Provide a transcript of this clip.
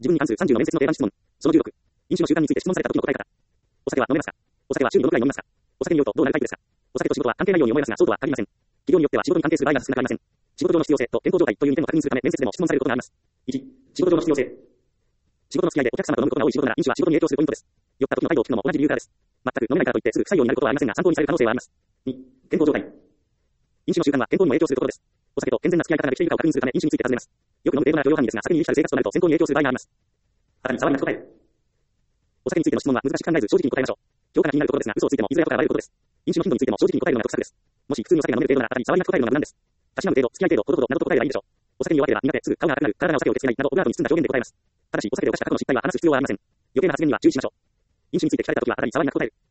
自分に関する30の面接の定番質問。その16。飲酒の習慣について質問された時の答え方。お酒は飲めますか？お酒は週にどのくらい飲みますか？お酒に酔うとどうなるタイプですか？お酒と仕事は関係ないように思えますが、そうとは限りません。企業によっては仕事に関係する場合が少なくありません。仕事上の必要性と健康状態という2点を確認するため、面接でも質問されることがあります。1、仕事上の必要性。仕事の付き合いでお客様と飲むことが多い仕事なら、飲酒は仕事に影響するポイントです。酔った時の態度を聞くのも同じ理由からです。全く飲めないからといってすぐ臭いようになることはありませんが、参考にされる可能性はあります。2、健康状態。飲酒の習慣は健康にも影響することです。お酒と健全な付き合い方ができているかを確認するため、飲酒について尋ねます。よく飲む程度な許容範囲ですが、酒に満ちたる生活となると健康に影響する場合があります。さらに、触りなく答える。お酒についての質問は難しく考えず正直に答えましょう。今日から気になるところですが、嘘をついてもいずれ後からバレることです。飲酒の頻度についても正直に答えるのが得策です。もし普通にお酒が飲める程度なら、方に触りなく答えるのが無難です。たしなむ程度、付き合い程度、ほどほどなどと答えればいいでしょう。お酒に弱ければ苦手、すぐ顔が赤くなる、体がお酒を受け付けないなどオブラートに包んだ表現で答えます。ただし、お酒で犯した過去の失態は話す必要はありません。余計な発言には注意しましょう。飲酒について聞かれたときは、方に触りなく答える。